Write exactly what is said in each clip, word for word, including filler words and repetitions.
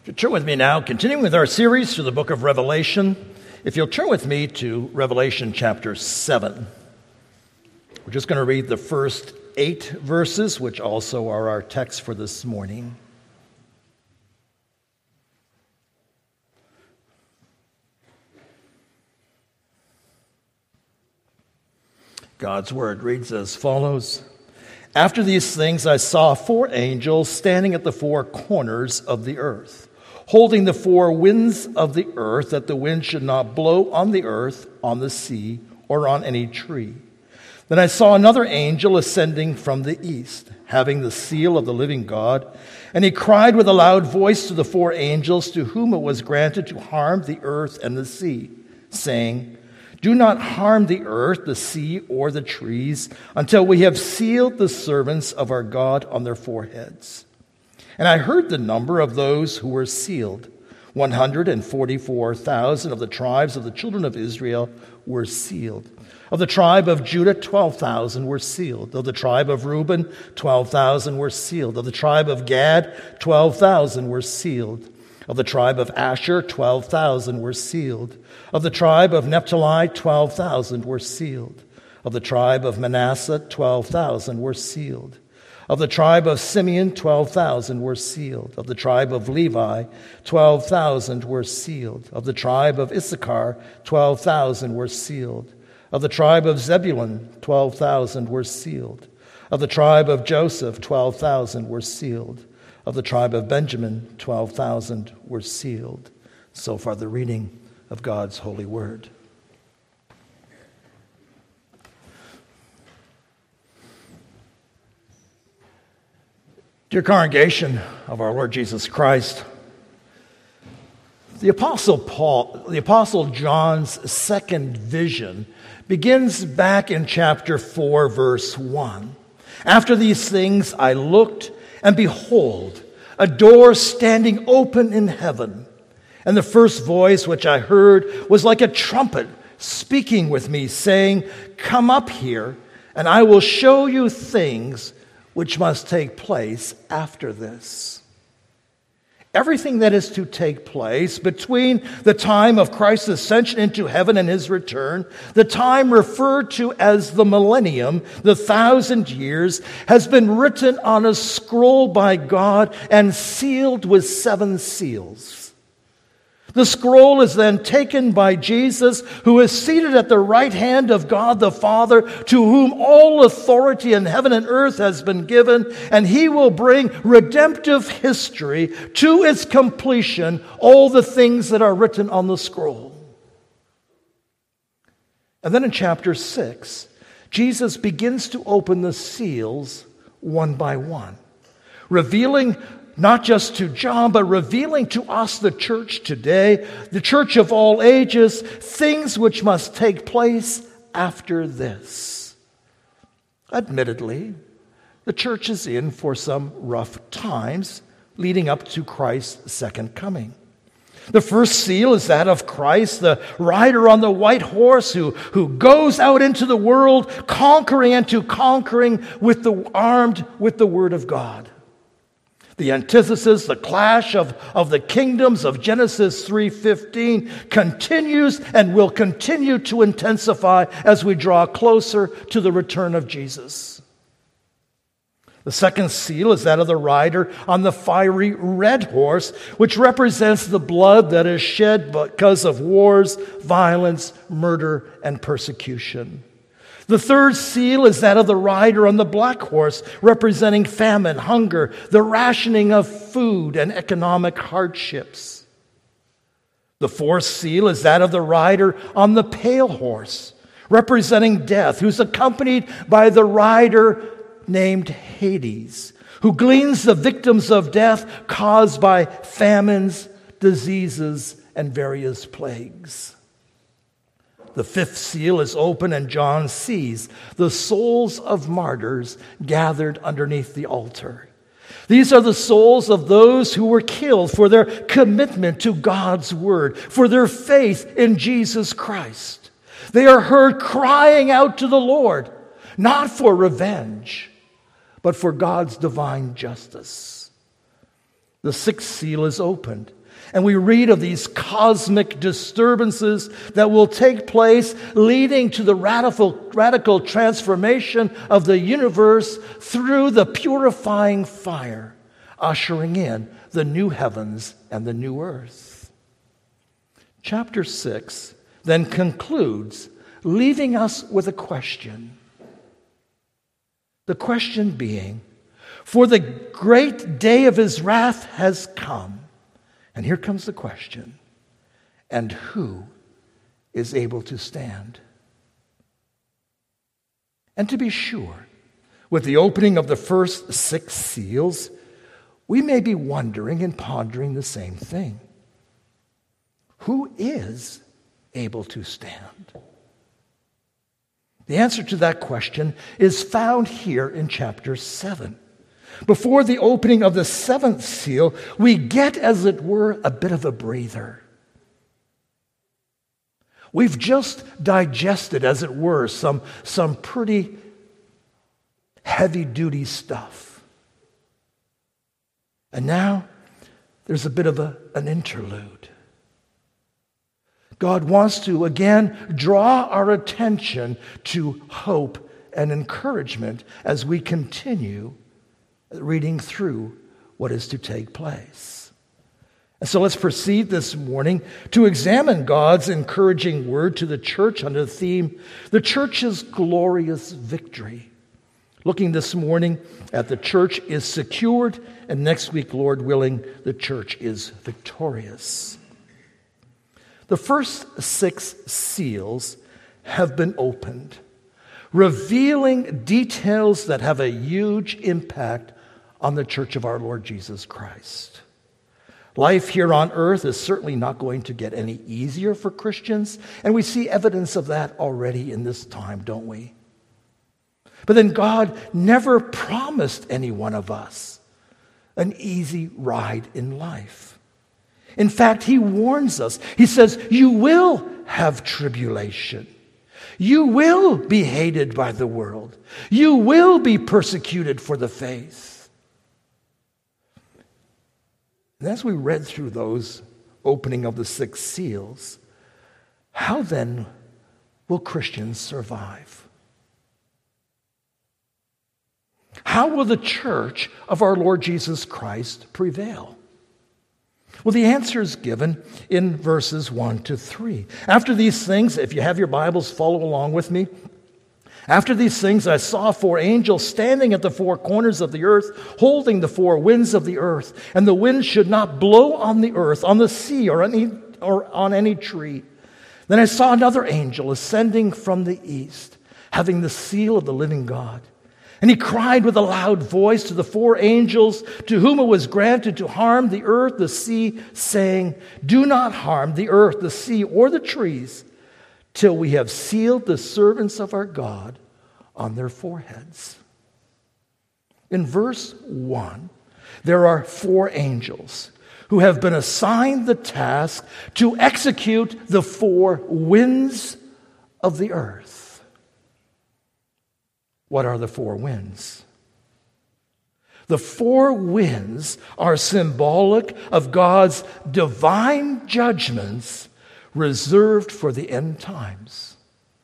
If you turn with me now, continuing with our series through the book of Revelation, if you'll turn with me to Revelation chapter seven. We're just going to read the first eight verses, which also are our text for this morning. God's word reads as follows. After these things I saw four angels standing at the four corners of the earth, holding the four winds of the earth, that the wind should not blow on the earth, on the sea, or on any tree. Then I saw another angel ascending from the east, having the seal of the living God, and he cried with a loud voice to the four angels to whom it was granted to harm the earth and the sea, saying, Do not harm the earth, the sea, or the trees, until we have sealed the servants of our God on their foreheads. And I heard the number of those who were sealed. one hundred forty-four thousand of the tribes of the children of Israel were sealed. Of the tribe of Judah, twelve thousand were sealed. Of the tribe of Reuben, twelve thousand were sealed. Of the tribe of Gad, twelve thousand were sealed. Of the tribe of Asher, twelve thousand were sealed. Of the tribe of Naphtali, twelve thousand were sealed. Of the tribe of Manasseh, twelve thousand were sealed. Of the tribe of Simeon, twelve thousand were sealed. Of the tribe of Levi, twelve thousand were sealed. Of the tribe of Issachar, twelve thousand were sealed. Of the tribe of Zebulun, twelve thousand were sealed. Of the tribe of Joseph, twelve thousand were sealed. Of the tribe of Benjamin, twelve thousand were sealed. So far the reading of God's holy word. Dear congregation of our Lord Jesus Christ, the Apostle Paul, the Apostle John's second vision begins back in chapter four, verse one. After these things I looked, and behold, a door standing open in heaven. And the first voice which I heard was like a trumpet speaking with me, saying, Come up here, and I will show you things which must take place after this. Everything that is to take place between the time of Christ's ascension into heaven and his return, the time referred to as the millennium, the thousand years, has been written on a scroll by God and sealed with seven seals. The scroll is then taken by Jesus, who is seated at the right hand of God the Father, to whom all authority in heaven and earth has been given, and he will bring redemptive history to its completion, all the things that are written on the scroll. And then in chapter six, Jesus begins to open the seals one by one, revealing not just to John, but revealing to us, the church today, the church of all ages, things which must take place after this. Admittedly, the church is in for some rough times leading up to Christ's second coming. The first seal is that of Christ, the rider on the white horse who, who goes out into the world conquering and to conquering with the armed with the word of God. The antithesis, the clash of, of the kingdoms of Genesis three fifteen continues and will continue to intensify as we draw closer to the return of Jesus. The second seal is that of the rider on the fiery red horse, which represents the blood that is shed because of wars, violence, murder, and persecution. The third seal is that of the rider on the black horse, representing famine, hunger, the rationing of food, and economic hardships. The fourth seal is that of the rider on the pale horse, representing death, who's accompanied by the rider named Hades, who gleans the victims of death caused by famines, diseases, and various plagues. The fifth seal is open, and John sees the souls of martyrs gathered underneath the altar. These are the souls of those who were killed for their commitment to God's word, for their faith in Jesus Christ. They are heard crying out to the Lord, not for revenge, but for God's divine justice. the sixth seal is opened. And we read of these cosmic disturbances that will take place, leading to the radical, radical transformation of the universe through the purifying fire, ushering in the new heavens and the new earth. Chapter six then concludes, leaving us with a question. The question being, for the great day of his wrath has come. And here comes the question, and who is able to stand? And to be sure, with the opening of the first six seals, we may be wondering and pondering the same thing. Who is able to stand? The answer to that question is found here in chapter seven. Before the opening of the seventh seal, we get, as it were, a bit of a breather. We've just digested, as it were, some, some pretty heavy-duty stuff. And now there's a bit of a, an interlude. God wants to, again, draw our attention to hope and encouragement as we continue reading through what is to take place. And so let's proceed this morning to examine God's encouraging word to the church under the theme, the church's glorious victory. Looking this morning at the church is secured, and next week, Lord willing, the church is victorious. The first six seals have been opened, revealing details that have a huge impact on the church of our Lord Jesus Christ. Life here on earth is certainly not going to get any easier for Christians, and we see evidence of that already in this time, don't we? But then God never promised any one of us an easy ride in life. In fact, he warns us. He says, you will have tribulation. You will be hated by the world. You will be persecuted for the faith. And as we read through those opening of the six seals, how then will Christians survive? How will the church of our Lord Jesus Christ prevail? Well, the answer is given in verses one to three. After these things, if you have your Bibles, follow along with me. After these things, I saw four angels standing at the four corners of the earth, holding the four winds of the earth. And the wind should not blow on the earth, on the sea, or any, or on any tree. Then I saw another angel ascending from the east, having the seal of the living God. And he cried with a loud voice to the four angels to whom it was granted to harm the earth, the sea, saying, do not harm the earth, the sea, or the trees, till we have sealed the servants of our God on their foreheads. In verse one, there are four angels who have been assigned the task to execute the four winds of the earth. What are the four winds? The four winds are symbolic of God's divine judgments reserved for the end times.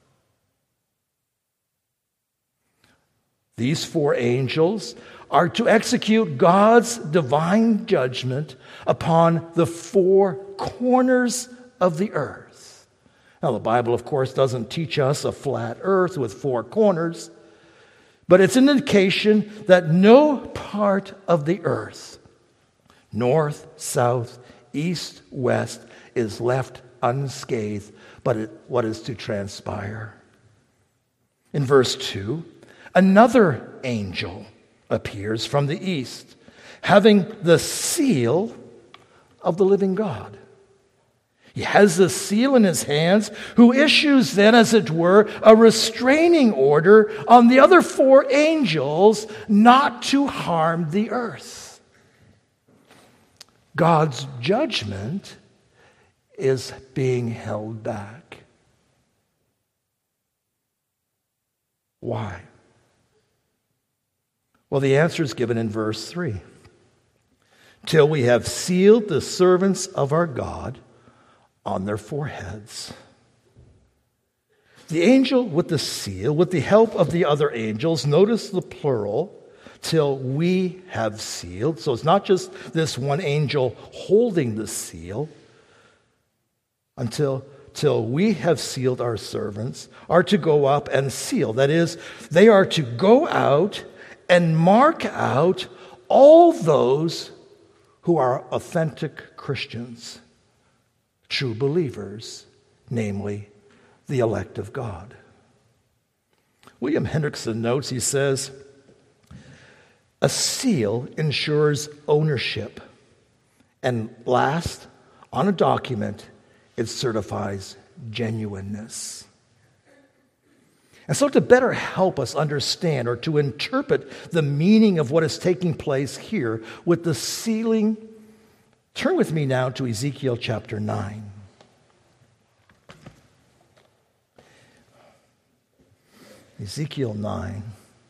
These four angels are to execute God's divine judgment upon the four corners of the earth. Now, the Bible, of course, doesn't teach us a flat earth with four corners, but it's an indication that no part of the earth, north, south, east, west, is left unscathed, but it, what is to transpire. In verse two, another angel appears from the east, having the seal of the living God. He has the seal in his hands, who issues then, as it were, a restraining order on the other four angels not to harm the earth. God's judgment is being held back. Why? Well, the answer is given in verse three. till we have sealed the servants of our God on their foreheads. The angel with the seal, with the help of the other angels, notice the plural, till we have sealed. So it's not just this one angel holding the seal. Until till we have sealed our servants, are to go up and seal. That is, they are to go out and mark out all those who are authentic Christians, true believers, namely the elect of God. William Hendrickson notes, he says, a seal ensures ownership. And last, on a document, it certifies genuineness. And so to better help us understand or to interpret the meaning of what is taking place here with the sealing, turn with me now to Ezekiel chapter nine. Ezekiel nine.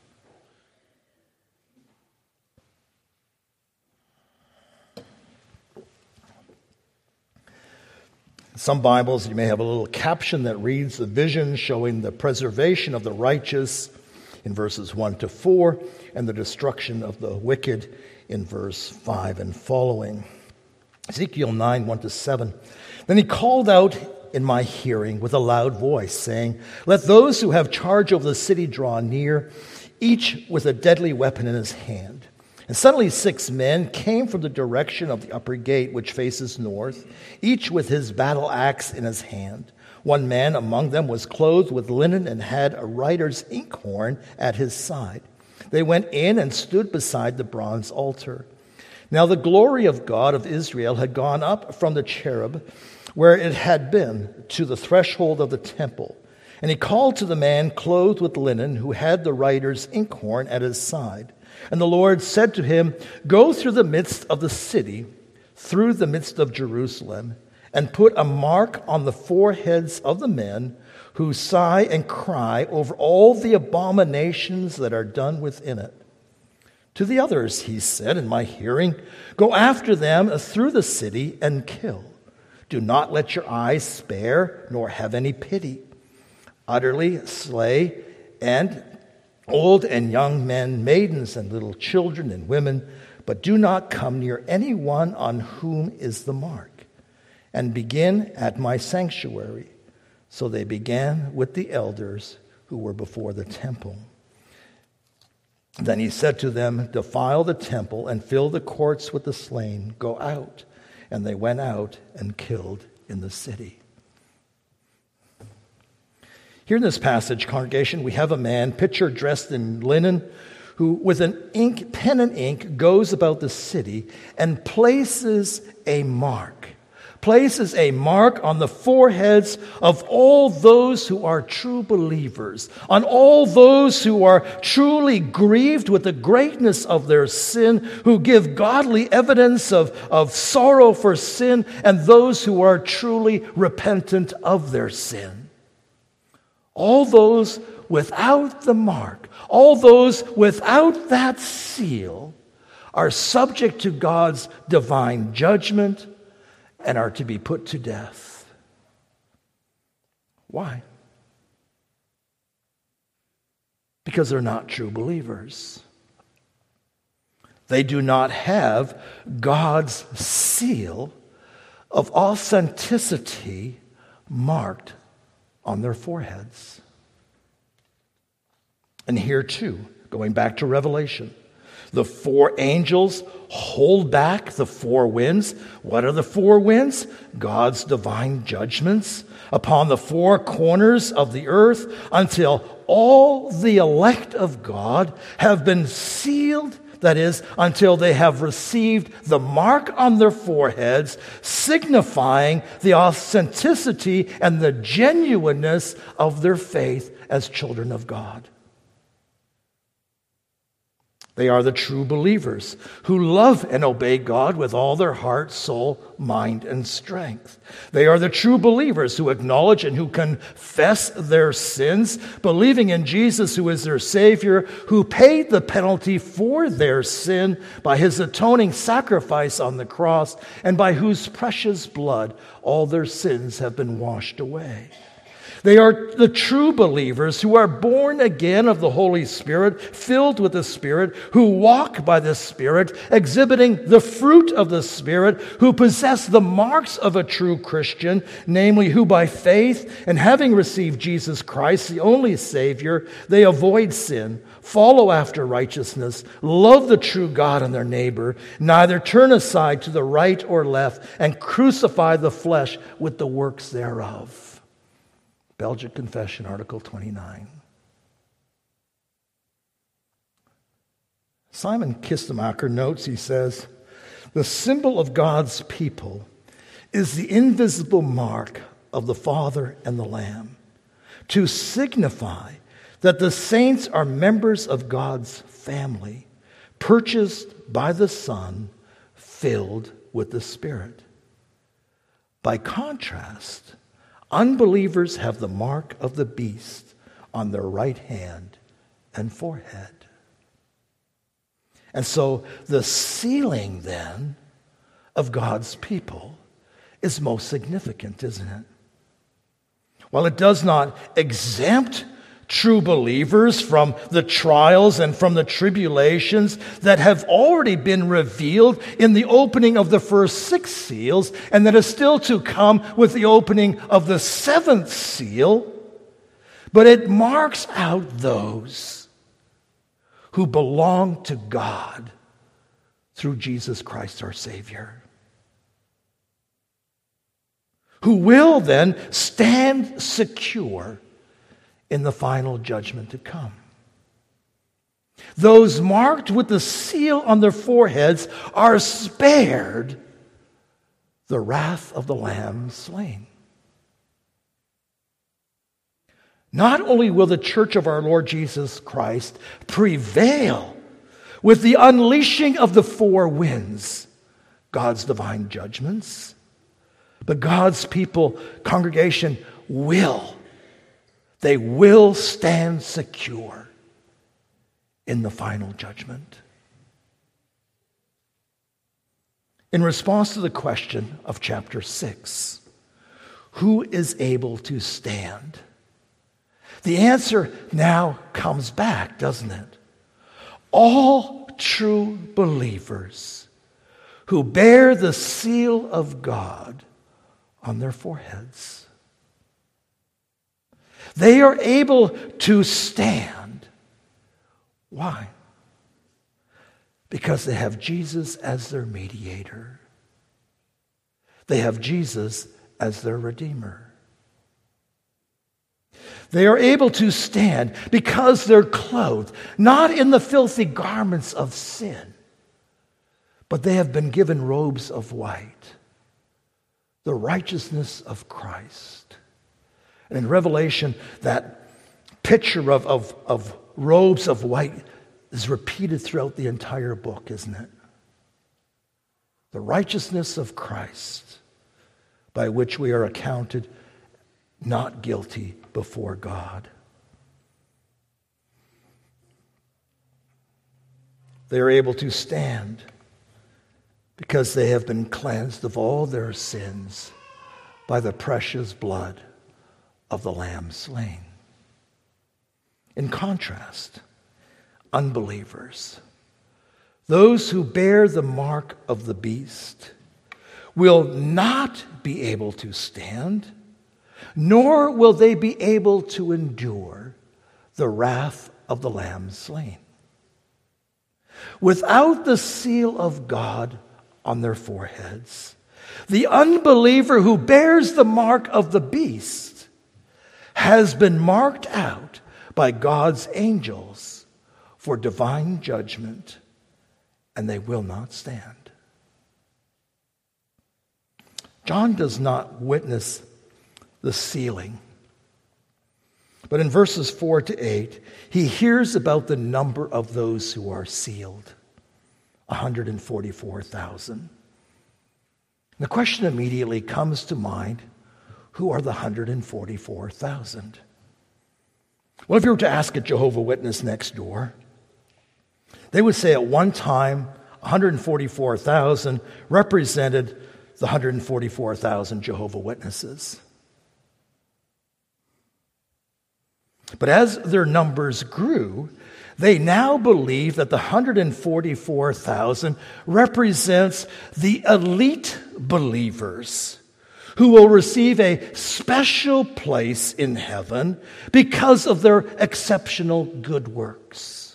Some Bibles, you may have a little caption that reads the vision showing the preservation of the righteous in verses one to four and the destruction of the wicked in verse five and following. Ezekiel nine, one to seven. Then he called out in my hearing with a loud voice, saying, let those who have charge over the city draw near, each with a deadly weapon in his hand. And suddenly six men came from the direction of the upper gate, which faces north, each with his battle axe in his hand. One man among them was clothed with linen and had a writer's inkhorn at his side. They went in and stood beside the bronze altar. Now the glory of God of Israel had gone up from the cherub where it had been to the threshold of the temple. And he called to the man clothed with linen who had the writer's inkhorn at his side. And the Lord said to him, go through the midst of the city, through the midst of Jerusalem, and put a mark on the foreheads of the men who sigh and cry over all the abominations that are done within it. To the others, he said in my hearing, go after them through the city and kill. Do not let your eyes spare, nor have any pity. Utterly slay and old and young men, maidens and little children and women, but do not come near anyone on whom is the mark. And begin at my sanctuary. So they began with the elders who were before the temple. Then he said to them, defile the temple and fill the courts with the slain. Go out. And they went out and killed in the city. Here in this passage, congregation, we have a man, picture dressed in linen, who with an ink, pen and ink, goes about the city and places a mark. Places a mark on the foreheads of all those who are true believers, on all those who are truly grieved with the greatness of their sin, who give godly evidence of, of sorrow for sin, and those who are truly repentant of their sin. All those without the mark, all those without that seal, are subject to God's divine judgment and are to be put to death. Why? Because they're not true believers. They do not have God's seal of authenticity marked on their foreheads. And here too, going back to Revelation, the four angels hold back the four winds. What are the four winds? God's divine judgments upon the four corners of the earth until all the elect of God have been sealed. That is, until they have received the mark on their foreheads, signifying the authenticity and the genuineness of their faith as children of God. They are the true believers who love and obey God with all their heart, soul, mind, and strength. They are the true believers who acknowledge and who confess their sins, believing in Jesus, who is their Savior, who paid the penalty for their sin by his atoning sacrifice on the cross, and by whose precious blood all their sins have been washed away. They are the true believers who are born again of the Holy Spirit, filled with the Spirit, who walk by the Spirit, exhibiting the fruit of the Spirit, who possess the marks of a true Christian, namely who by faith and having received Jesus Christ, the only Savior, they avoid sin, follow after righteousness, love the true God and their neighbor, neither turn aside to the right or left, and crucify the flesh with the works thereof. Belgic Confession, Article twenty-nine. Simon Kistemaker notes, he says, the symbol of God's people is the invisible mark of the Father and the Lamb, to signify that the saints are members of God's family, purchased by the Son, filled with the Spirit. By contrast, unbelievers have the mark of the beast on their right hand and forehead. And so the sealing then of God's people is most significant, isn't it? While it does not exempt true believers from the trials and from the tribulations that have already been revealed in the opening of the first six seals, and that is still to come with the opening of the seventh seal, but it marks out those who belong to God through Jesus Christ our Savior, who will then stand secure in the final judgment to come. Those marked with the seal on their foreheads are spared the wrath of the Lamb slain. Not only will the church of our Lord Jesus Christ prevail with the unleashing of the four winds, God's divine judgments, but God's people, congregation, will They will stand secure in the final judgment. In response to the question of chapter six, who is able to stand? The answer now comes back, doesn't it? All true believers who bear the seal of God on their foreheads. They are able to stand. Why? Because they have Jesus as their mediator. They have Jesus as their Redeemer. They are able to stand because they're clothed, not in the filthy garments of sin, but they have been given robes of white, the righteousness of Christ. And in Revelation, that picture of, of, of robes of white is repeated throughout the entire book, isn't it? The righteousness of Christ, by which we are accounted not guilty before God. They are able to stand because they have been cleansed of all their sins by the precious blood of the Lamb slain. In contrast, unbelievers, those who bear the mark of the beast, will not be able to stand, nor will they be able to endure the wrath of the Lamb slain. Without the seal of God on their foreheads, the unbeliever who bears the mark of the beast has been marked out by God's angels for divine judgment, and they will not stand. John does not witness the sealing, But in verses four to eight, he hears about the number of those who are sealed, one hundred forty-four thousand. The question immediately comes to mind, who are the one hundred forty-four thousand? Well, if you were to ask a Jehovah's Witness next door, they would say at one time, one hundred forty-four thousand represented the one hundred forty-four thousand Jehovah's Witnesses. But as their numbers grew, they now believe that the one hundred forty-four thousand represents the elite believers who will receive a special place in heaven because of their exceptional good works.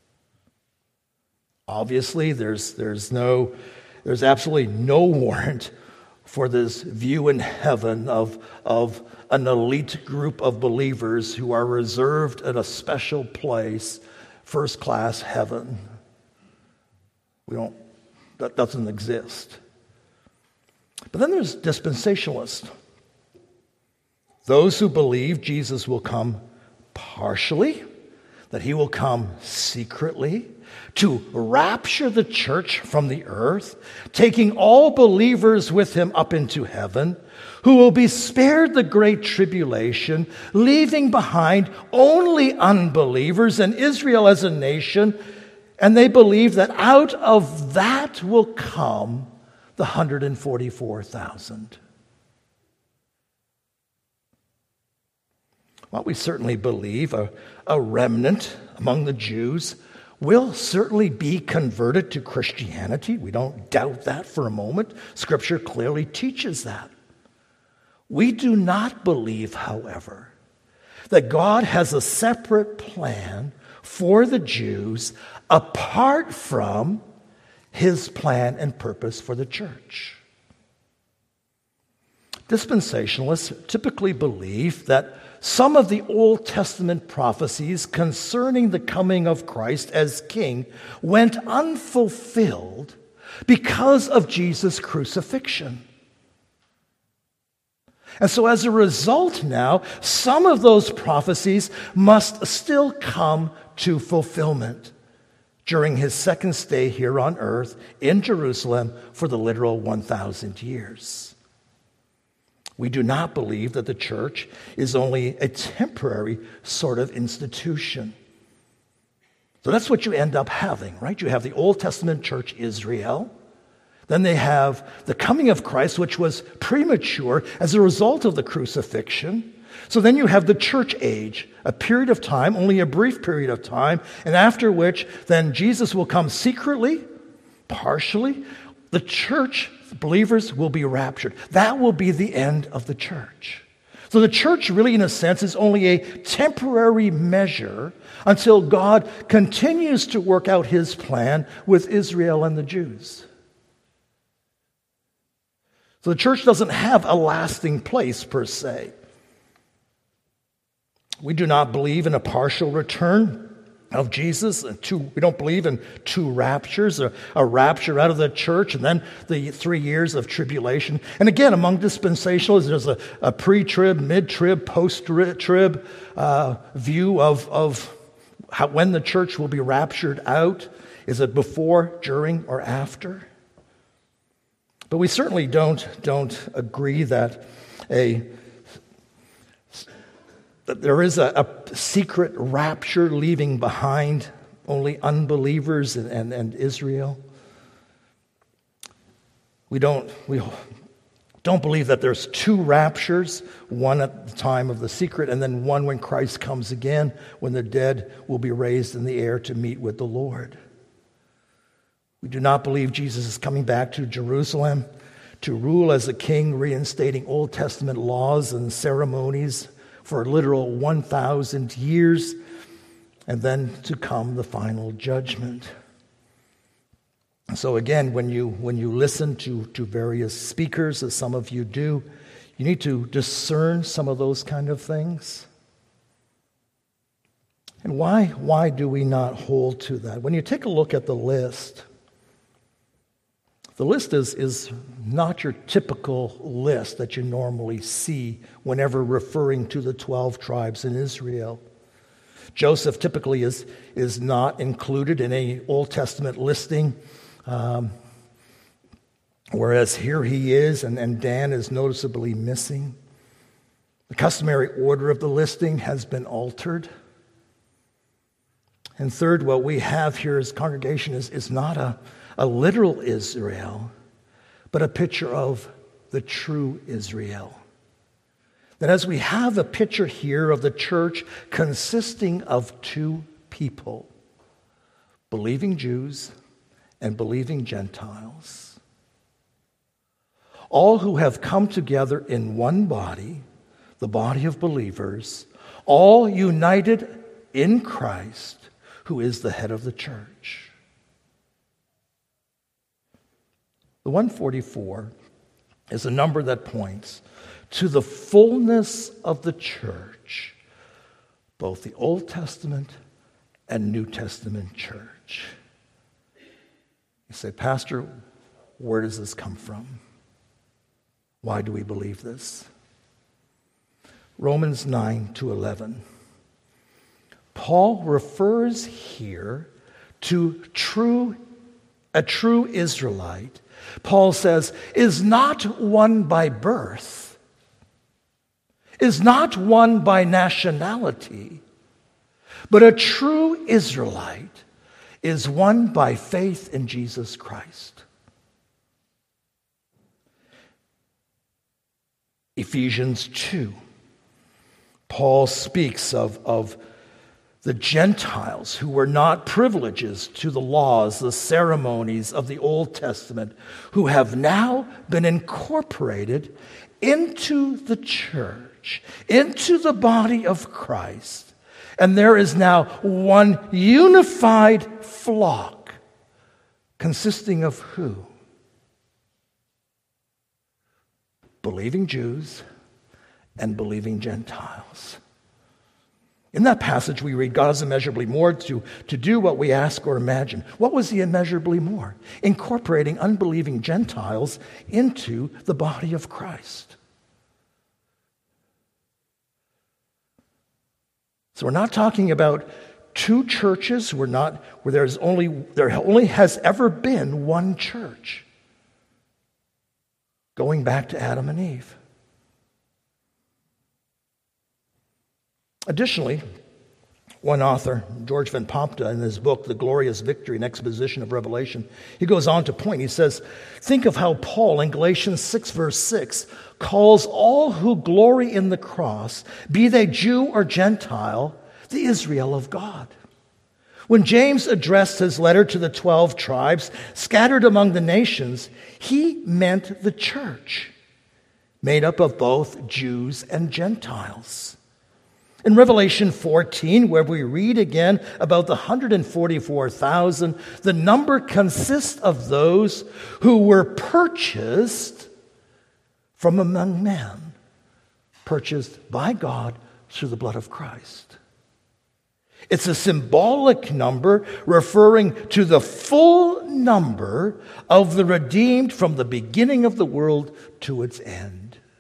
Obviously, there's, there's, no, there's absolutely no warrant for this view in heaven of, of an elite group of believers who are reserved in a special place, first-class heaven. We don't, that doesn't exist. But then there's dispensationalists. Those who believe Jesus will come partially, that he will come secretly to rapture the church from the earth, taking all believers with him up into heaven, who will be spared the great tribulation, leaving behind only unbelievers and Israel as a nation, and they believe that out of that will come the one hundred forty-four thousand. Well, we certainly believe a, a remnant among the Jews will certainly be converted to Christianity. We don't doubt that for a moment. Scripture clearly teaches that. We do not believe, however, that God has a separate plan for the Jews apart from his plan and purpose for the church. Dispensationalists typically believe that some of the Old Testament prophecies concerning the coming of Christ as king went unfulfilled because of Jesus' crucifixion. And so as a result now, some of those prophecies must still come to fulfillment during his second stay here on earth in Jerusalem for the literal one thousand years. We do not believe that the church is only a temporary sort of institution. So that's what you end up having, right? You have the Old Testament church Israel. Then they have the coming of Christ, which was premature as a result of the crucifixion. So then you have the church age, a period of time, only a brief period of time, and after which then Jesus will come secretly, partially. The church, believers, will be raptured. That will be the end of the church. So the church really, in a sense, is only a temporary measure until God continues to work out his plan with Israel and the Jews. So the church doesn't have a lasting place per se. We do not believe in a partial return of Jesus. Two, we don't believe in two raptures, a, a rapture out of the church and then the three years of tribulation. And again, among dispensationalists, there's a, a pre-trib, mid-trib, post-trib uh, view of, of how, when the church will be raptured out. Is it before, during, or after? But we certainly don't, don't agree that a that there is a, a secret rapture leaving behind only unbelievers and, and, and Israel. We don't, we don't believe that there's two raptures, one at the time of the secret and then one when Christ comes again, when the dead will be raised in the air to meet with the Lord. We do not believe Jesus is coming back to Jerusalem to rule as a king, reinstating Old Testament laws and ceremonies for a literal one thousand years, and then to come the final judgment. So again, when you when you listen to, to various speakers, as some of you do, you need to discern some of those kind of things. And why, why do we not hold to that? When you take a look at the list, The list is, is not your typical list that you normally see whenever referring to the twelve tribes in Israel. Joseph typically is, is not included in any Old Testament listing, um, whereas here he is, and, and Dan is noticeably missing. The customary order of the listing has been altered. And third, what we have here as congregation is, is not a, a literal Israel, but a picture of the true Israel. That as we have a picture here of the church consisting of two people, believing Jews and believing Gentiles, all who have come together in one body, the body of believers, all united in Christ, who is the head of the church. The one forty-four is a number that points to the fullness of the church, both the Old Testament and New Testament church. You say, Pastor, where does this come from? Why do we believe this? Romans nine to eleven. Paul refers here to true, a true Israelite. Paul says, is not one by birth, is not one by nationality, but a true Israelite is one by faith in Jesus Christ. Ephesians two. Paul speaks of, of the Gentiles who were not privileges to the laws, the ceremonies of the Old Testament, who have now been incorporated into the church, into the body of Christ. And there is now one unified flock consisting of who? Believing Jews and believing Gentiles. In that passage we read, God is immeasurably more to, to do what we ask or imagine. What was he immeasurably more? Incorporating unbelieving Gentiles into the body of Christ. So we're not talking about two churches. We're not where there's only there only has ever been one church. Going back to Adam and Eve. Additionally, one author, George Van Pompta, in his book, The Glorious Victory, an Exposition of Revelation, he goes on to point, he says, think of how Paul in Galatians six, verse six, calls all who glory in the cross, be they Jew or Gentile, the Israel of God. When James addressed his letter to the twelve tribes scattered among the nations, he meant the church, made up of both Jews and Gentiles. In Revelation fourteen, where we read again about the one hundred forty-four thousand, the number consists of those who were purchased from among men, purchased by God through the blood of Christ. It's a symbolic number referring to the full number of the redeemed from the beginning of the world to its end.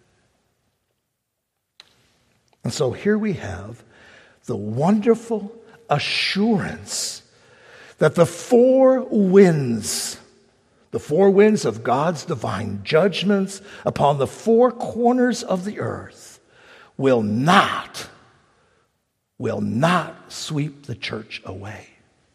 And so here we have the wonderful assurance that the four winds, the four winds of God's divine judgments upon the four corners of the earth will not, will not sweep the church away.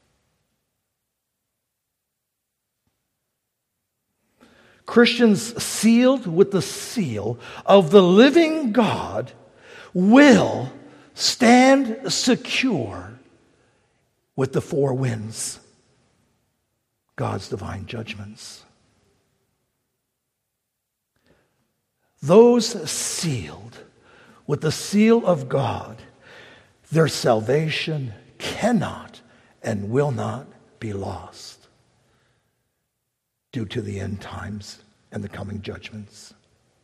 Christians sealed with the seal of the living God will stand secure with the four winds, God's divine judgments. Those sealed with the seal of God, their salvation cannot and will not be lost due to the end times and the coming judgments.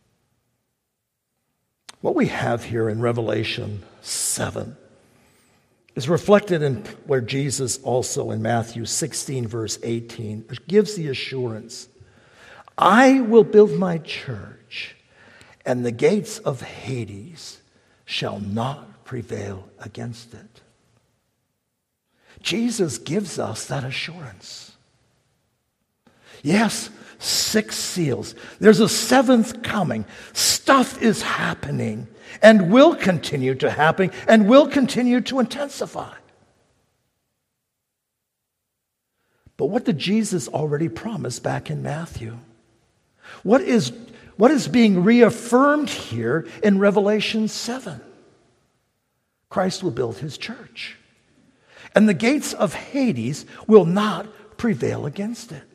What we have here in Revelation seven is reflected in where Jesus also in Matthew sixteen, verse eighteen, gives the assurance I will build my church, and the gates of Hades shall not prevail against it. Jesus gives us that assurance. Yes, six seals. There's a seventh coming. Stuff is happening and will continue to happen and will continue to intensify. But what did Jesus already promise back in Matthew? What is, what is being reaffirmed here in Revelation seven? Christ will build his church, and the gates of Hades will not prevail against it.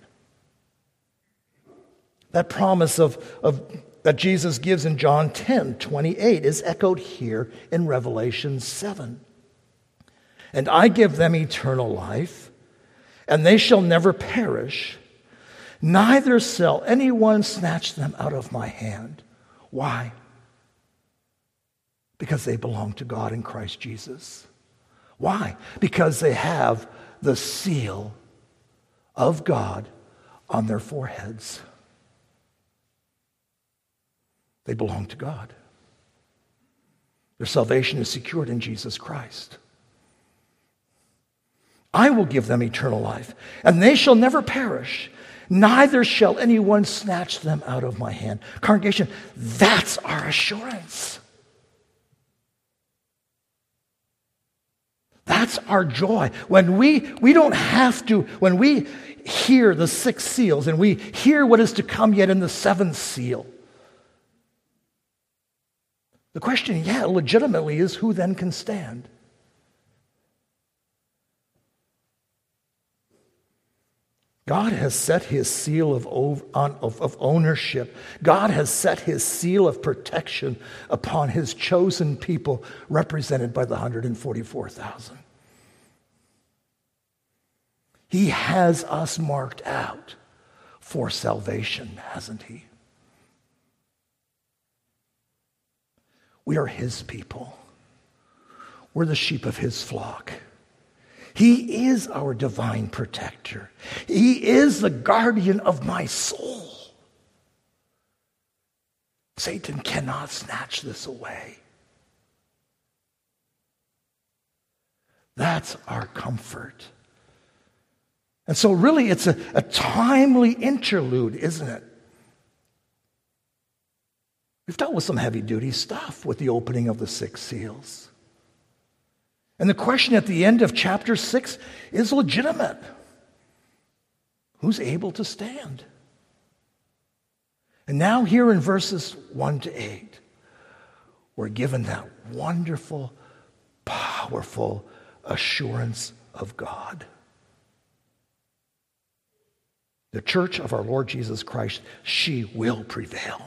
That promise of, of that Jesus gives in John ten twenty-eight is echoed here in Revelation seven. And I give them eternal life, and they shall never perish, neither shall anyone snatch them out of my hand. Why? Because they belong to God in Christ Jesus. Why? Because they have the seal of God on their foreheads. They belong to God. Their salvation is secured in Jesus Christ. I will give them eternal life, and they shall never perish, neither shall anyone snatch them out of my hand. Congregation, that's our assurance. That's our joy. When we, we don't have to, when we hear the six seals and we hear what is to come yet in the seventh seal, the question, yeah, legitimately is who then can stand? God has set his seal of, of, of ownership. God has set his seal of protection upon his chosen people, represented by the one hundred forty-four thousand. He has us marked out for salvation, hasn't he? We are his people. We're the sheep of his flock. He is our divine protector. He is the guardian of my soul. Satan cannot snatch this away. That's our comfort. And so really it's a, a timely interlude, isn't it? We've dealt with some heavy-duty stuff with the opening of the six seals. And the question at the end of chapter six is legitimate. Who's able to stand? And now here in verses one to eight, we're given that wonderful, powerful assurance of God. The church of our Lord Jesus Christ, she will prevail.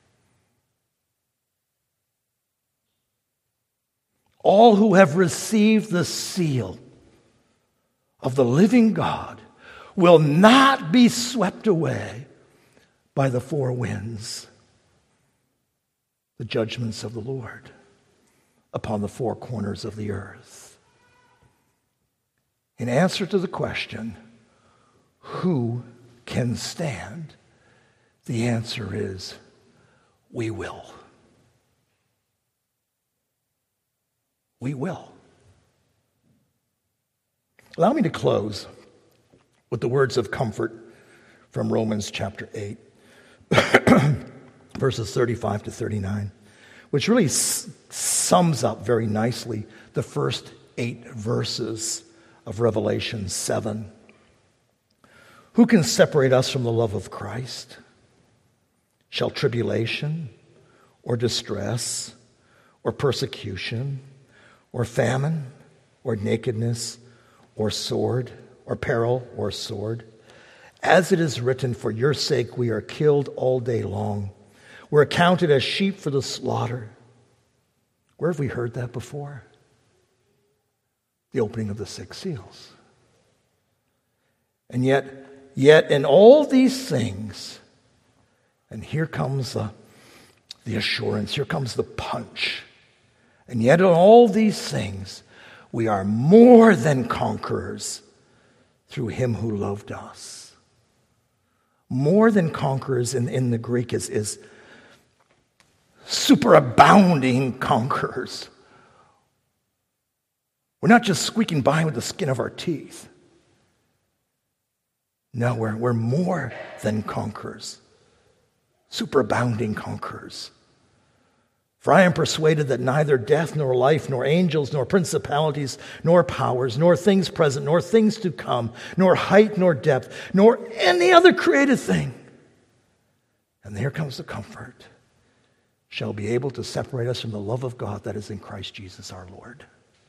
All who have received the seal of the living God will not be swept away by the four winds, the judgments of the Lord upon the four corners of the earth. In answer to the question, who can stand? The answer is, we will. We will. Allow me to close with the words of comfort from Romans chapter eight, verses thirty-five to thirty-nine, which really s- sums up very nicely the first eight verses of Revelation seven. Who can separate us from the love of Christ? Shall tribulation or distress or persecution or famine, or nakedness, or sword, or peril, or sword? As it is written, for your sake we are killed all day long. We're accounted as sheep for the slaughter. Where have we heard that before? The opening of the six seals. And yet, yet in all these things, and here comes the, the assurance, here comes the punch. And yet in all these things, we are more than conquerors through him who loved us. More than conquerors in, in the Greek is, is superabounding conquerors. We're not just squeaking by with the skin of our teeth. No, we're, we're more than conquerors. Superabounding conquerors. For I am persuaded that neither death, nor life, nor angels, nor principalities, nor powers, nor things present, nor things to come, nor height, nor depth, nor any other created thing, and here comes the comfort, shall be able to separate us from the love of God that is in Christ Jesus our Lord.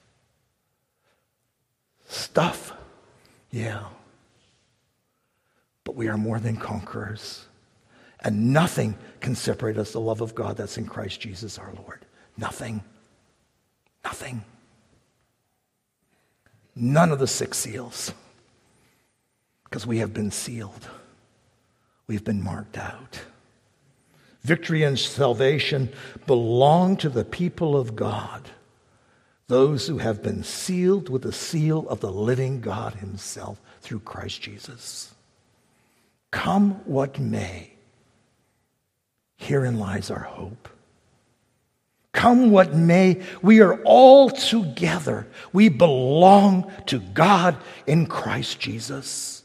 Stuff, yeah. But we are more than conquerors. And nothing can separate us from the love of God that's in Christ Jesus our Lord. Nothing. Nothing. None of the six seals. Because we have been sealed. We've been marked out. Victory and salvation belong to the people of God. Those who have been sealed with the seal of the living God himself through Christ Jesus. Come what may. Herein lies our hope. Come what may, we are all together. We belong to God in Christ Jesus.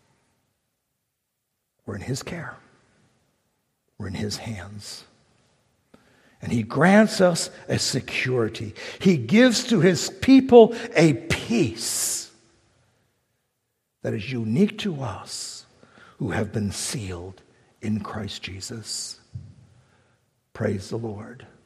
We're in his care. We're in his hands. And he grants us a security. He gives to his people a peace that is unique to us who have been sealed in Christ Jesus. Praise the Lord.